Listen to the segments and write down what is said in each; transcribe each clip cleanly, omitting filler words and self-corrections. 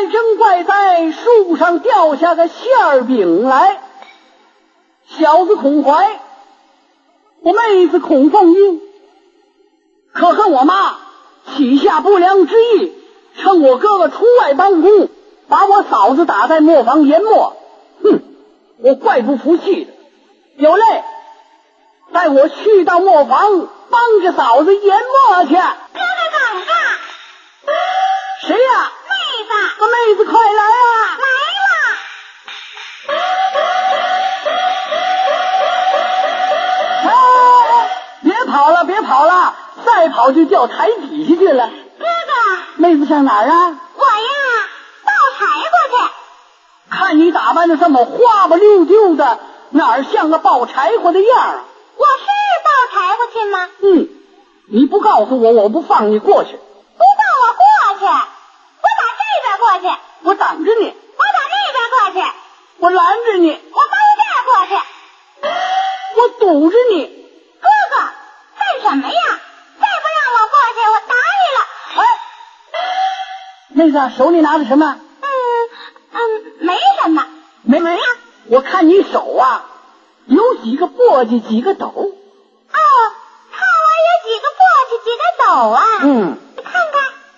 真怪在树上掉下个馅饼来，小子孔怀，我妹子孔凤英，可恨我妈起下不良之意，趁我哥哥出外办公，把我嫂子打在磨坊研磨。哼，我怪不服气的。有嘞，带我去到磨坊，帮着嫂子研磨去。 哥哥等着。 谁呀？ 妹子。 妹子快来啊！ 来了。 别跑了，别跑了，再跑就掉台底下去了。 哥哥。 妹子上哪儿啊？ 我呀，倒柴火去。 看你打扮的这么花不溜丢的，哪儿像个抱柴火的样啊？ 我是抱柴火去吗？ 你不告诉我，我不放你过去。 不放我过去，我打这边过去。 我挡着你。 我打那边过去。 我拦着你。 我翻这儿过去。 我堵着你。 哥哥，干什么呀？再不让我过去，我打你了。 妹子，手里拿着什么？ 没什么。 没呀？我看你手啊，有几个簸箕，几个斗。 哦，看我有几个簸箕，几个斗啊。看看。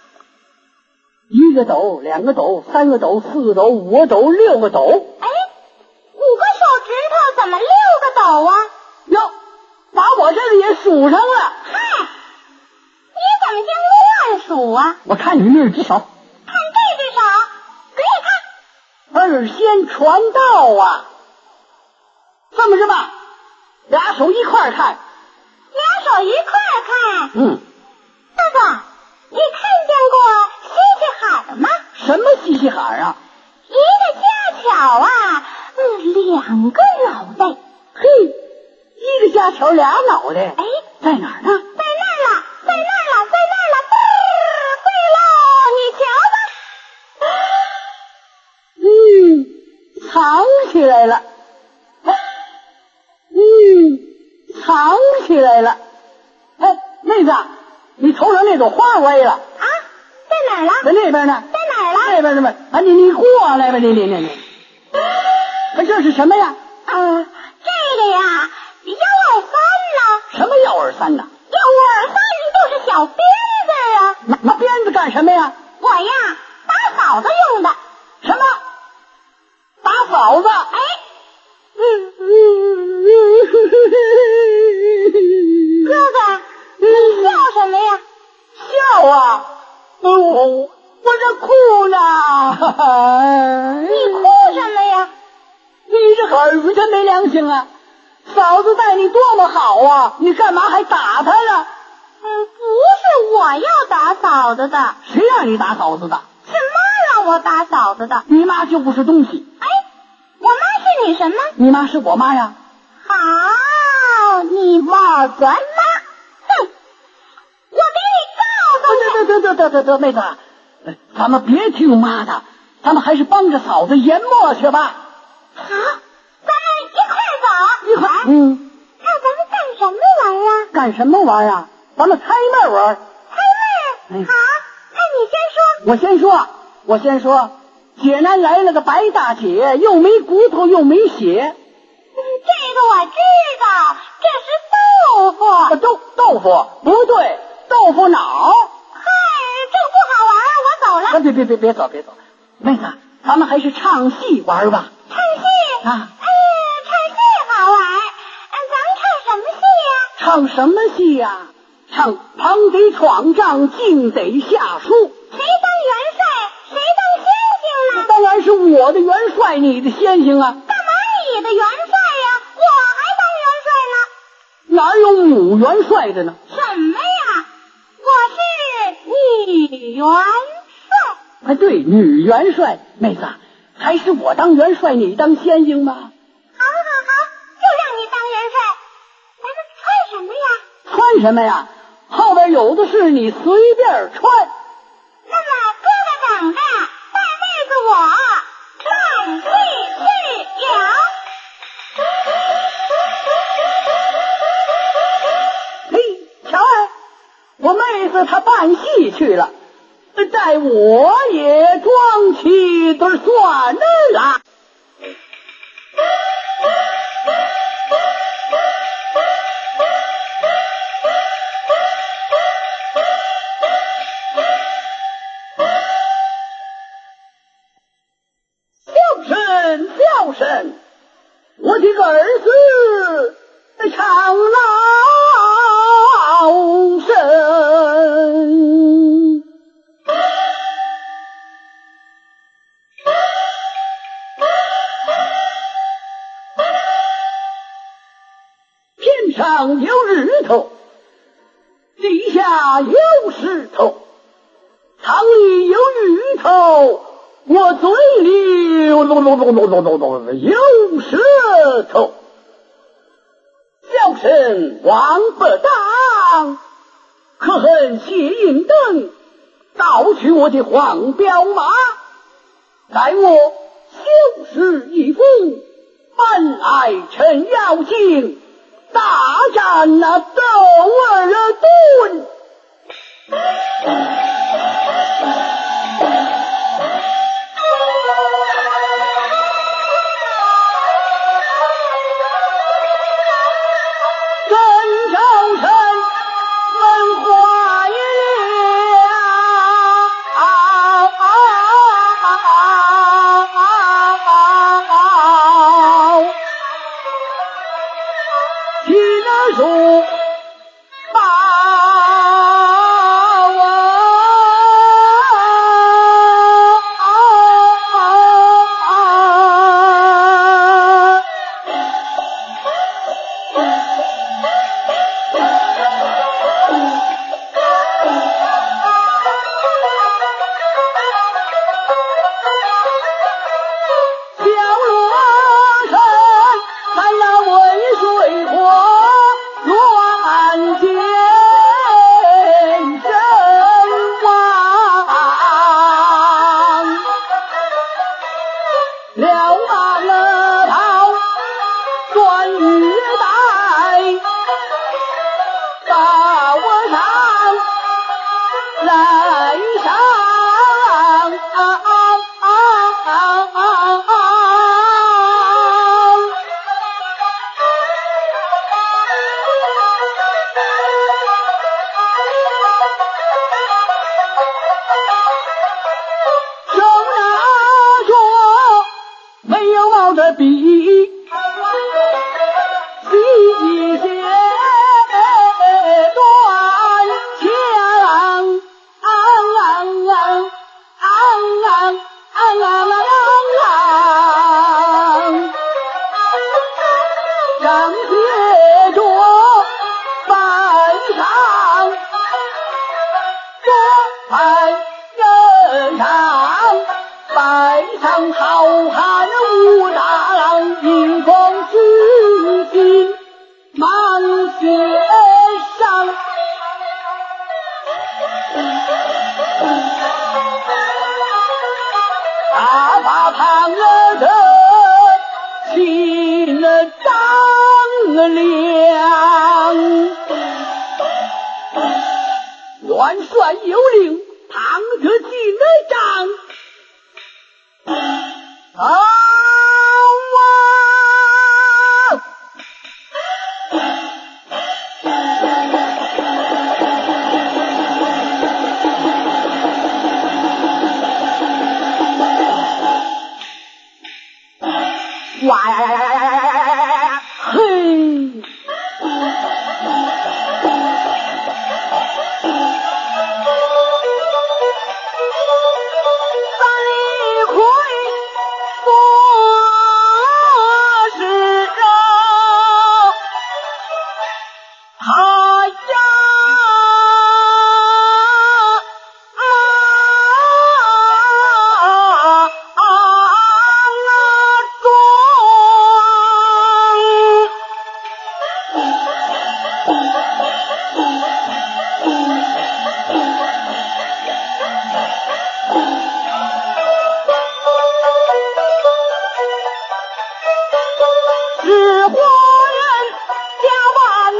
1个斗，2个斗，3个斗，4个斗，5个斗，6个斗。 哎，5个手指头怎么6个斗啊？ 哟，把我这里也数上了。 嗨，你怎么净乱数啊？ 我看你那只手。 看这只手，仔细看。 二仙传道啊！这么着吧，俩手一块看。 俩手一块看。 哥哥，你看见过西西海吗？ 什么西西海啊？ 一个家巧啊，2个脑袋。 嘿，一个家巧俩脑袋。 哎， 在哪儿呢？ 在那儿了，在那儿了，在那儿了。对喽，你瞧吧。 藏起来了。藏起来了。哎，妹子，你头上那朵花歪了。 啊，在哪儿了？ 在那边呢。 在哪儿了？ 那边呢吧。啊，你过来吧，你。这是什么呀？ 这个呀，123呢。 什么123呢？ 123就是小鞭子啊。 拿鞭子干什么呀？ 我呀，打嫂子用的。 什么？打嫂子？ 哎。哥哥，你笑什么呀？ 笑啊！我这哭呢。 你哭什么呀？ 你这个儿子真没良心啊！嫂子待你多么好啊，你干嘛还打他呀？ 不是我要打嫂子的。 谁让你打嫂子的？ 是妈让我打嫂子的。 你妈就不是东西。 哎，我妈是你什么？ 你妈是我妈呀。 好，你妈咱妈。哼，我给你告诉你。 得，妹子，咱们别听妈的，咱们还是帮着嫂子研磨去吧。 好，咱们一块走。 一块。 看咱们干什么玩啊？ 干什么玩啊？咱们猜闷玩。 猜闷。好，那你先说。 我先说。姐南来了个白大姐，又没骨头又没血。 这个我知道，这是豆腐。 豆腐不对，豆腐脑。 嗨，这个不好玩，我走了。 别走，妹子，咱们还是唱戏玩吧。 唱戏啊？ 唱戏好玩。咱们唱什么戏呀？ 唱什么戏呀？唱旁得闯帐，进得下书。 谁当元帅，谁当先行呢？ 当然是我的元帅，你的先行啊。 干嘛你的元帅呀？我还当元帅呢。 哪有母元帅的呢？ 什么呀？我是女元帅。 对，女元帅。妹子，还是我当元帅，你当先行吧。好， 就让你当元帅。咱们穿什么呀？ 穿什么呀？后边有的是，你随便穿。 那么哥哥等着，带妹子我看戏去了。 嘿，瞧我妹子她办戏去了。 待我也装起对算来。孝顺，我这个儿子常劳神。天上有日头，地下有石头，汤里有芋头，我嘴里有舌头。孝顺王不当，可恨谢应登盗取我的黄骠马，待我修饰一副，本来趁妖精大战那窦尔顿。元帅有令，唐德进战。哇呀呀呀呀呀呀呀呀呀！嘿！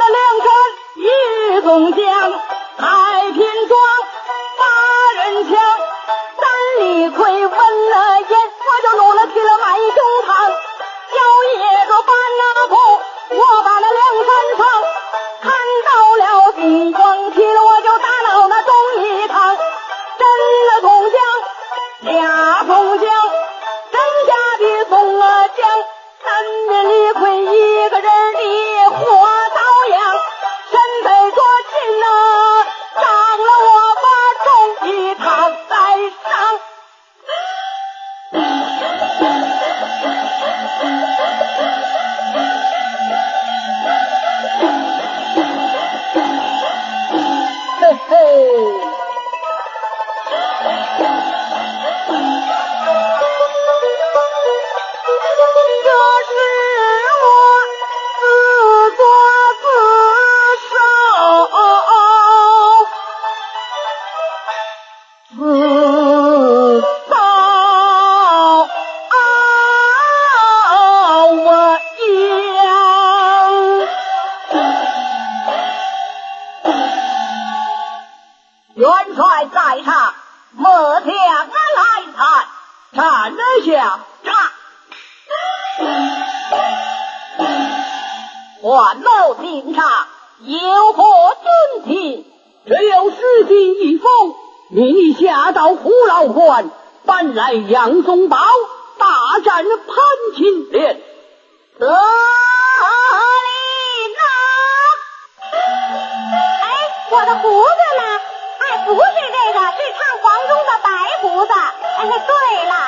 总将太平庄，8人枪。 一光起了我就打到那东一堂，真了宋江，假宋江，真假的宋江，三面李逵一个人的火刀样，身背着琴啊，上了我把东一堂来上。嘿嘿，这是我自作自受，自造我殃。元帅在上，莫将俺来参，站得下站。环楼厅上有何军情？只有诗经一封，命你下到虎牢关，搬来杨宗保，大战潘金莲。得令啊！ 哎，我的胡子呢？哎，不是这个，是唱黄忠的白胡子。哎，对了。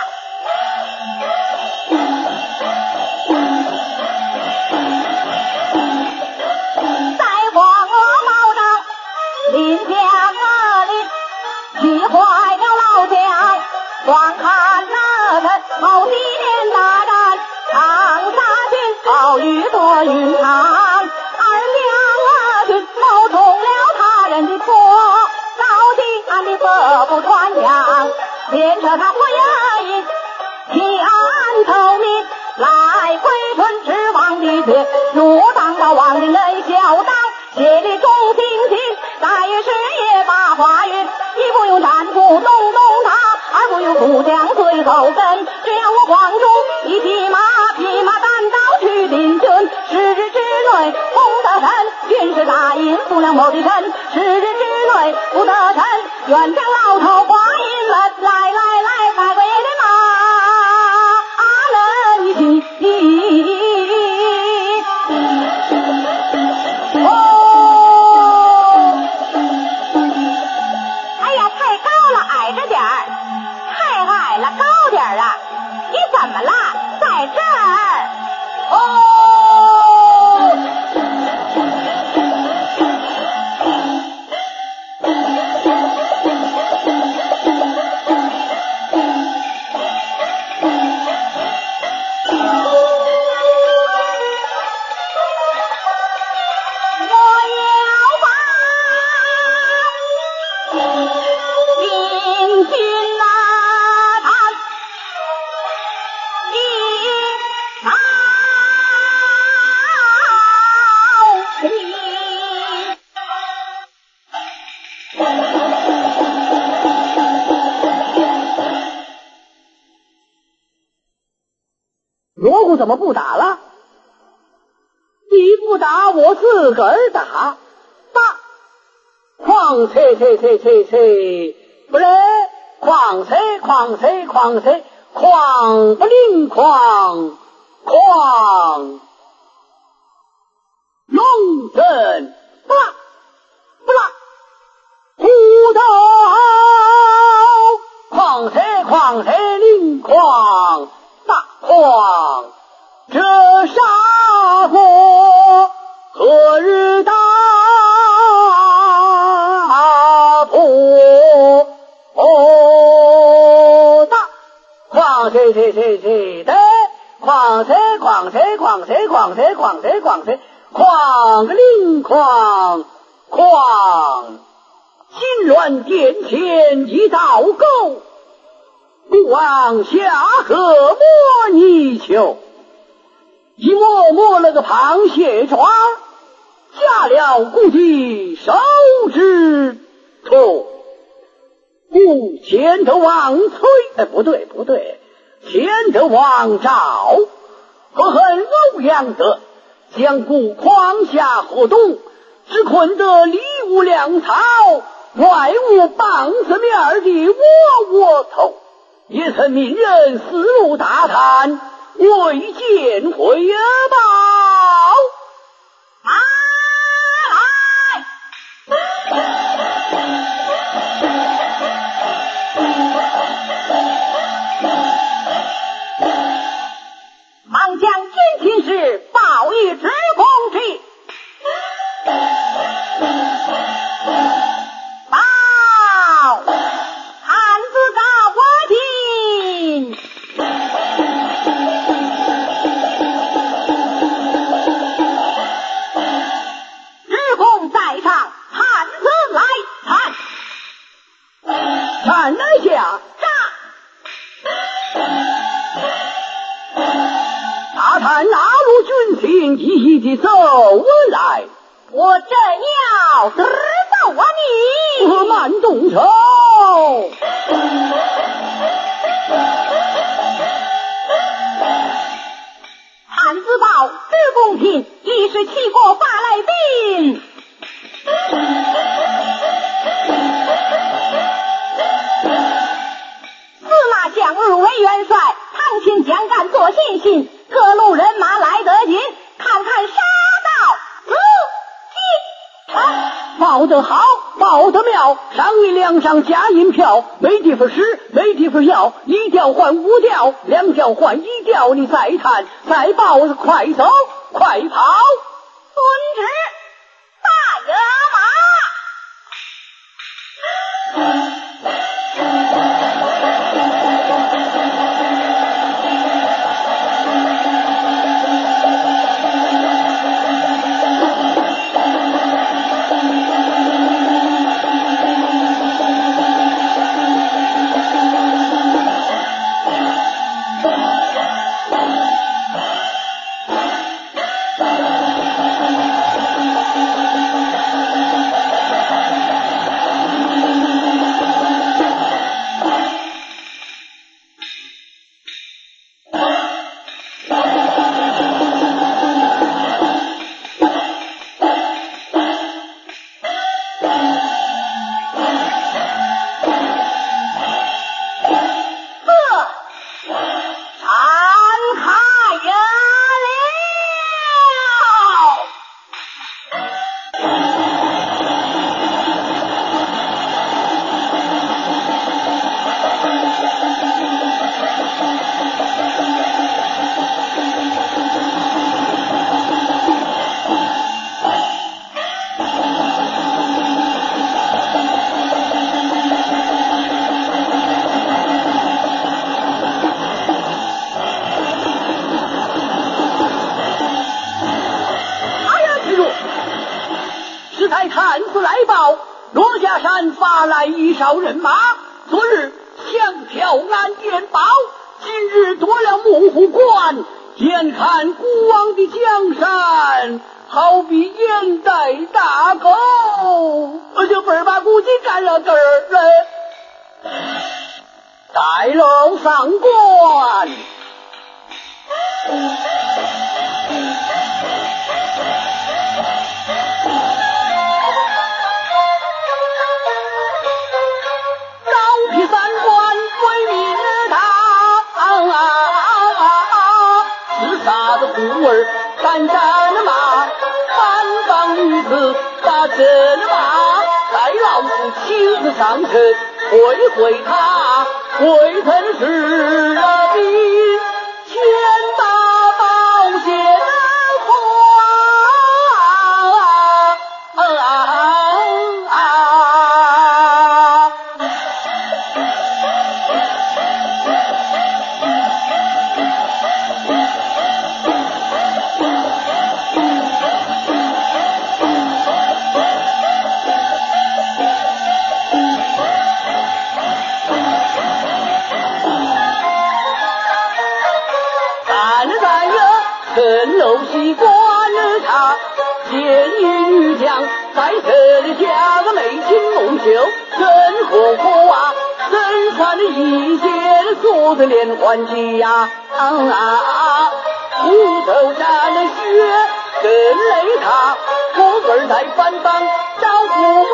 在黄鹅毛上临江临，气坏了老将，光看那个好几年大战，长沙军遭遇多云长，二两军冒中了他人的错，老敌俺的色不传扬，连着他火焰天透明，来回春之王的血，入党到王的人小党，协力众星星，在事业把花运，一不用战鼓咚咚他，二不用副将随后跟，只要我黄忠一匹马，匹马单刀去领军，10日之内攻得胜，军事大印数量某的臣，10日之内不得臣，愿将老头华银门，来来来，快归人马。 哎呀，太高了，矮着点儿；太矮了，高点儿啊！你怎么了？在这儿。 锣鼓怎么不打了？你不打，我自个儿打。打！况谁，不是况谁，况不令况龙阵不啦不啦，虎头况谁令况大况，这杀破何日大破大，况谁的况个令况金銮殿前一道沟，不往下河摸泥鳅，一摸了个螃蟹爪，下了估计手指头。前头王崔，不对，前头王赵，何恨欧阳德，将故诳下河东，只困得李无粮草，外无棒子面的窝头，也曾命人四路打探，未见回报。 忙将监听事报与知公之。报，汉子告我听。知公在上，汉子来参。 看来下。大探哪路军情一起走来？ 我正要知道你。 慢动手。 汉子报知公听，已是齐国发来兵。司马相如为元帅，唐秦将干做信心，各路人马来得紧，看看杀到如今。 报得好，报得妙，上一两上加银票，没地方使，没地方要，一调换五调，两调换一调，你再探再报，快走快跑。 遵旨，大爷探子来报，罗家山发来一哨人马，昨日强挑安电报，今日夺了木湖关，眼看孤王的江山好比烟袋大狗，我就本把估计干了根儿带楼上关。虎儿赶上了马，三方女子打着了马，带老夫亲自上阵，会会他，会他是了比千把宝剑楼西观了茶，见一女将在这里嫁个美琴梦秀，真火火啊，真算一见做的连环计呀！虎头沾了血，跟雷他，我儿在反方招呼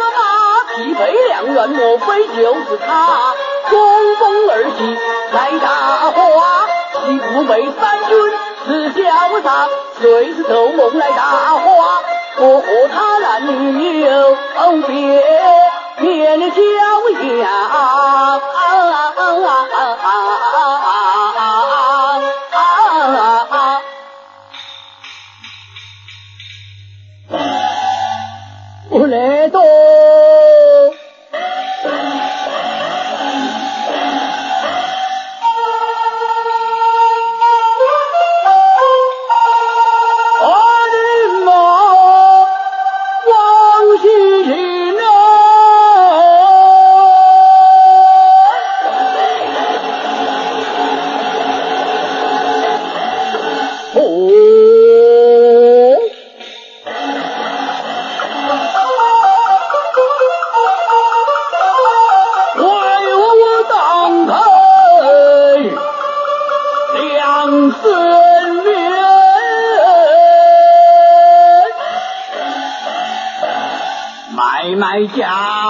员莫非就是他？冲锋而起来大话，西湖北三军是潇洒，谁是奏梦来大话？我和他男女有别，免了骄阳。我来到买叫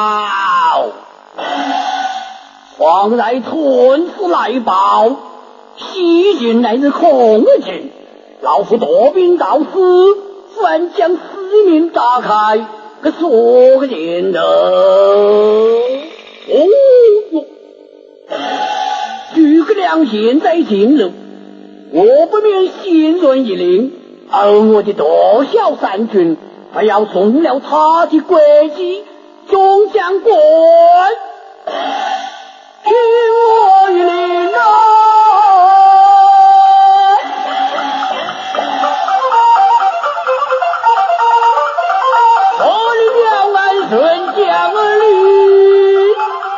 皇来屯子来报，西晋乃是空晋，老夫夺兵到死，忽然将四面打开，个说个见的。哦哟，诸葛亮现在进入，我不免心乱一令，而我的多小三军还要送了他的轨迹，众将官听我一令啊！我的两岸顺将领，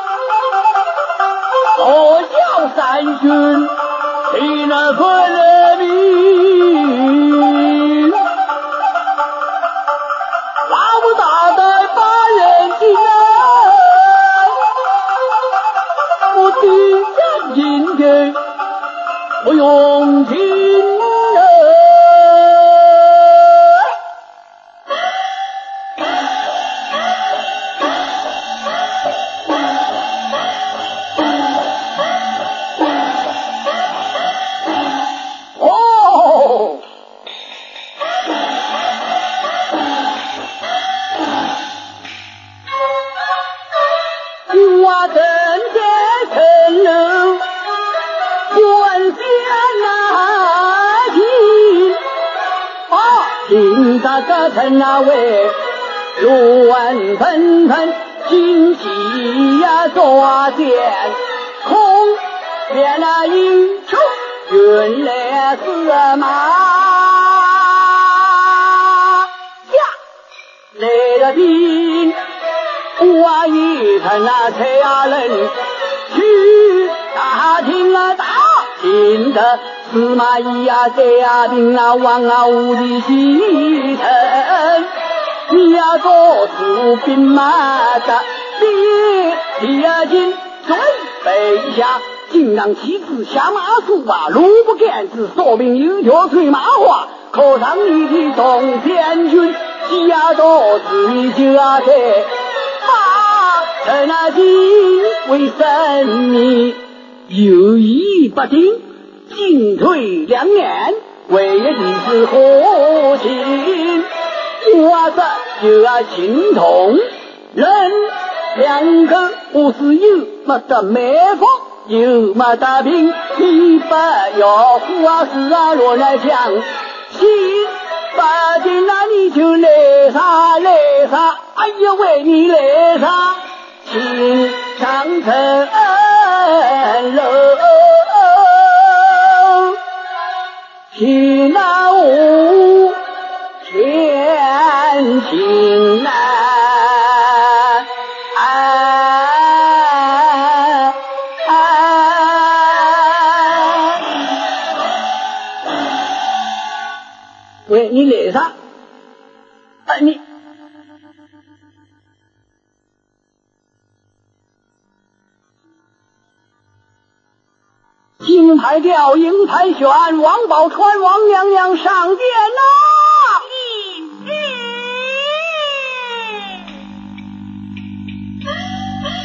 多小三军听了分明，老夫大胆把人进来，我敌战今天不用听陈那位乱纷纷，惊喜呀作见，空见那英雄云来司马呀，来了兵，我一看那才人去打听啊打听的。司马懿呀，下兵啊，王啊，无的西城，你呀做出兵马的，你呀今准备下，竟让妻子下马术啊，路不敢子，说明有脚吹马话，可上你的众天军，下做自己啊的，趁那今为生命犹豫不定。进退两难，为的是何情？我这就要心痛，人两个不是有没得媒婆，有没得病，你不要胡啊是啊乱来讲，心不定那你就来啥来啥，哎呀为你来啥，心上层楼。情那无天情喂，你来啥？你金牌吊，银牌悬，王宝钏，王娘娘上殿呐！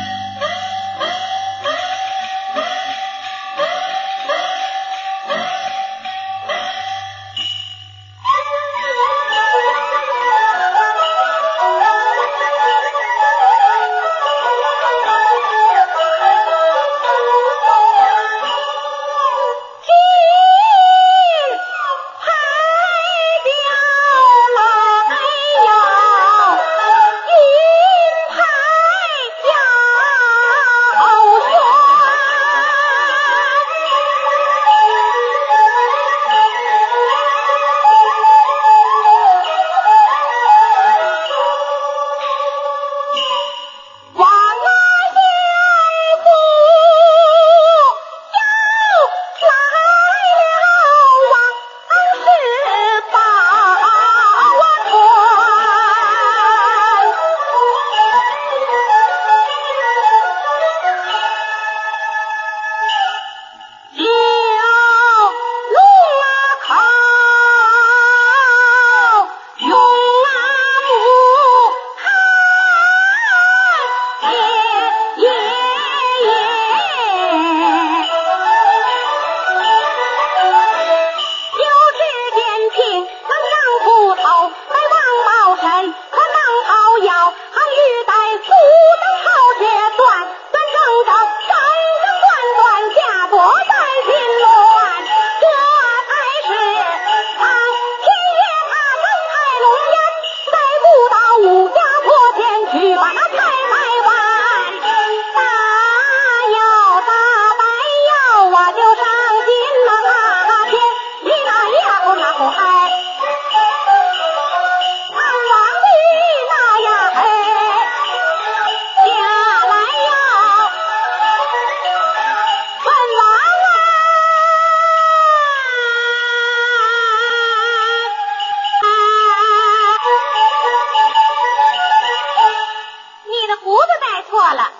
话了。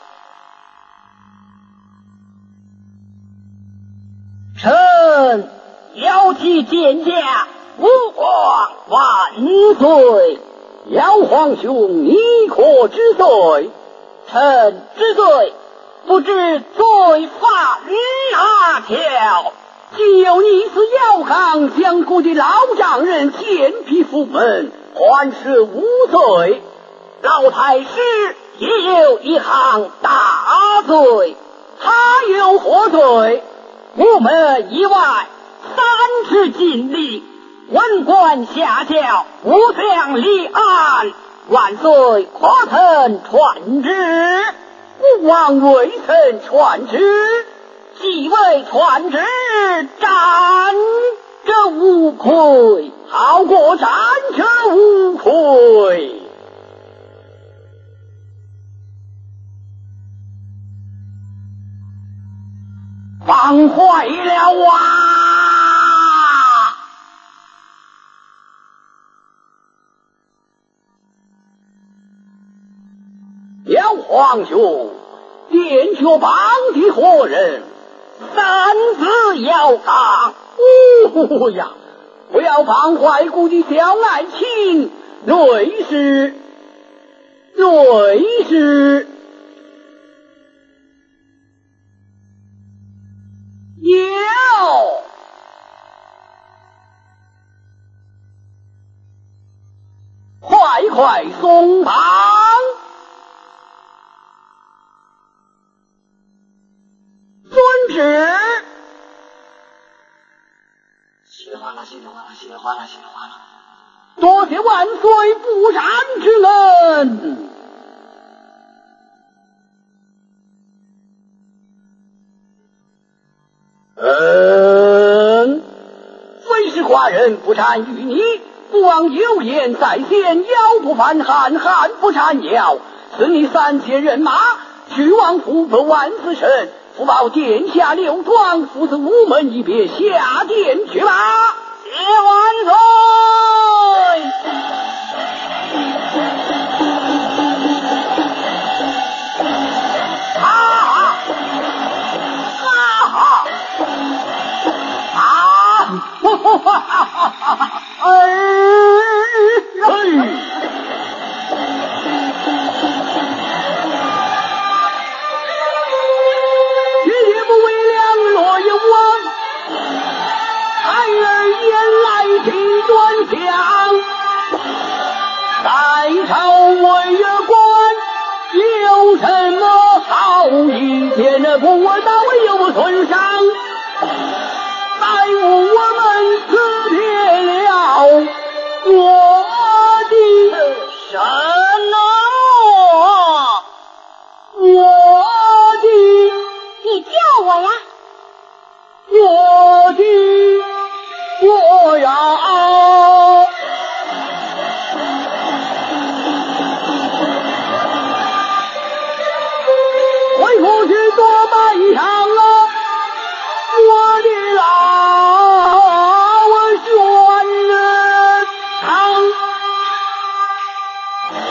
臣要其见驾，吾皇万岁！姚皇兄，你可知罪？臣知罪，不知罪犯哪条？既有你是姚刚相国的老丈人奸皮府门，还是无罪。老太师也有一行大罪，他有何罪？我们以外3次尽力，文官下轿，不想立案，万岁可曾传旨？吾王未曾传旨，既未传旨，斩者无愧，好过斩者无愧。放坏了啊！姚皇兄，殿下帮的何人？3子姚刚。哦呀，不要放坏故的小爱卿，瑞士。有，快松绑！遵旨。稀里哗啦，多谢万岁不斩之恩。非是寡人不善于你，不枉有言在先，妖不犯汉，汉不缠妖。赐你3千人马，去往福伯万死神，福报殿下刘庄，父子无门一别，下殿去吧。谢万岁！姐姐不为良，落有亡，孩儿言来听端详。在朝为了官，有什么好意见？不问大为有无损伤，在我们辞别了我的什么？ 你叫我呀？ 我呀！回过去多半场啊！我的老宣堂，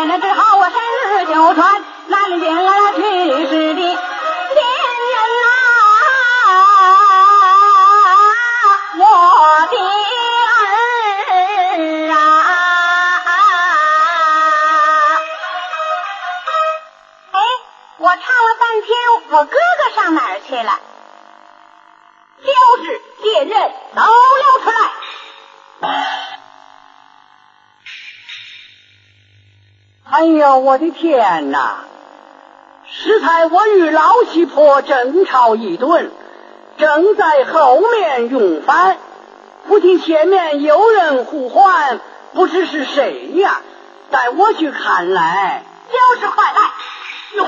天呢，只好我身子就穿，南京啊去世的亲人呐，我的儿啊！哎，我唱了半天，我哥哥上哪儿去了？就是见人都溜出来。 哎呦，我的天哪！适才我与老七婆争吵一顿，正在后面用饭，不听前面有人呼唤，不知是谁呀？带我去看来， 就是快来！ 哟，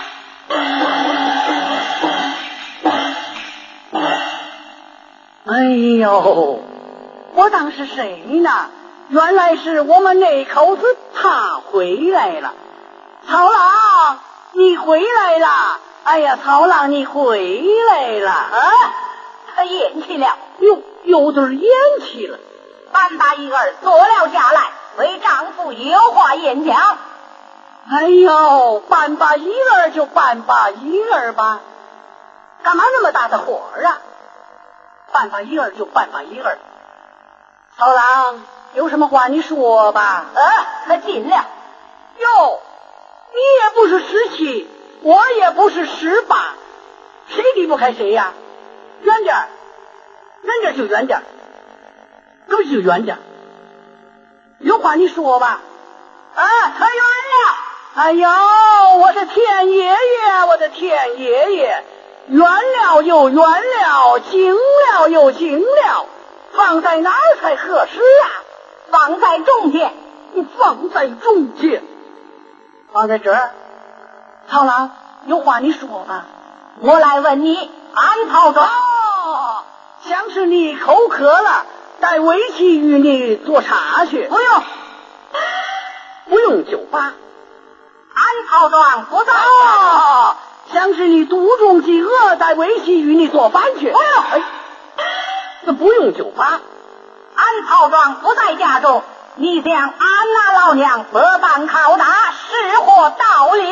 哎呦，我当是谁呢？原来是我们那口子他回来了。曹郎，你回来了！哎呀，曹郎，你回来了！ 啊，他咽气了， 哟，有点咽气了。 半把一儿坐了下来，为丈夫有话演讲。 哎呦，办把一儿就办把一儿吧，干嘛那么大的火啊？办把一儿就办把一儿。曹郎，有什么话你说吧。 他进了。 哟，你也不是17，我也不是18，谁离不开谁呀？远点儿，远点儿就远点儿，可就远点儿。有话你说吧。 可远了。 哎呦，我的天爷爷，我的天爷爷，远了又远了，近了又近了，放在哪儿才合适啊？ 放在中间。 你放在中间，放在这儿。曹郎，有话你说吧。 我来问你，安曹庄。 像是你口渴了，带围棋与你做茶去。 不用， 不用就罢。 安曹庄不在。 像是你肚中饥饿，带围棋与你做饭去。 不用， 这不用就罢。 安曹庄不在家中，你向安那老娘百般拷打，是或道理。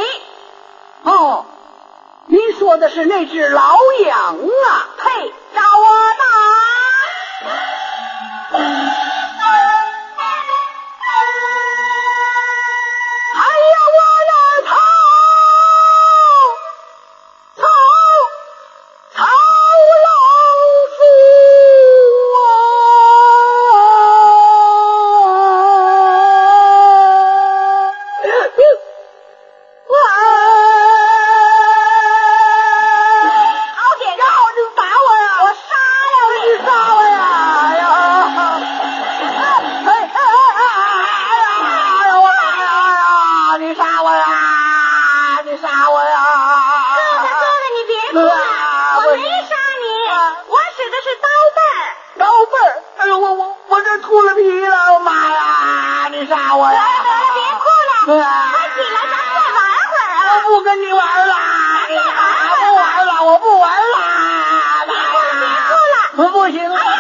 你说的是那只老羊啊？ 呸！找我拿！ 哎呀，我的头！曹老夫我这秃了皮了，妈呀！你杀我呀！ 别哭了，快起来，咱再玩会儿啊！ 我不跟你玩了，不玩了，我不玩了！ 别哭了， 不行了。